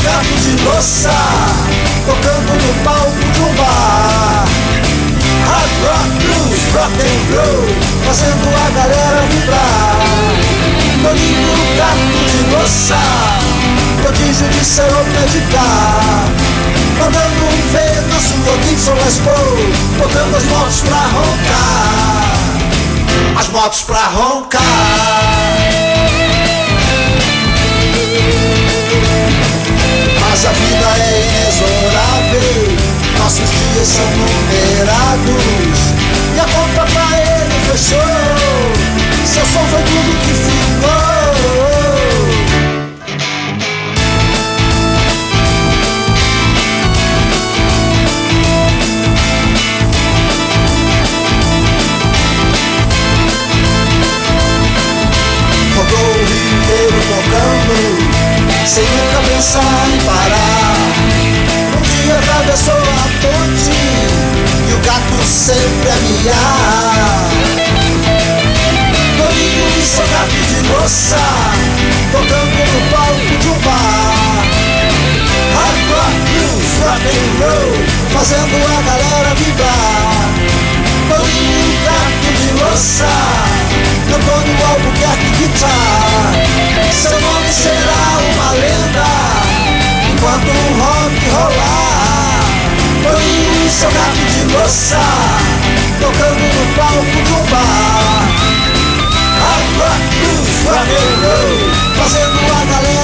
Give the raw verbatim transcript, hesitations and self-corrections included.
gato de louça, tocando no palco de um bar. Hard rock, blues, rock and roll, fazendo a galera vibrar. Toninho, gato de louça, prodígio de ser ou predicar. Mandando um ver na sua Gibson Les Paul, botando as motos pra roncar. As motos pra roncar. Mas a vida é inexorável, nossos dias são numerados, e a conta pra ele fechou, seu som foi tudo que ficou. Rodou o Rio inteiro tocando, sem nunca pensar em parar. Um dia atravessou a ponte e o gato sempre a miar. Toninho e seu gato de louça, tocando no palco de um bar. Hard rock, blues, rock and roll, fazendo a galera vibrar. Toninho e gato de louça, Antônio Albuquerque Guitar. Seu nome será uma lenda enquanto o rock rolar. Toninho e seu gato de louça, tocando no palco de um bar. Hard rock, blues, rock and roll, fazendo a galera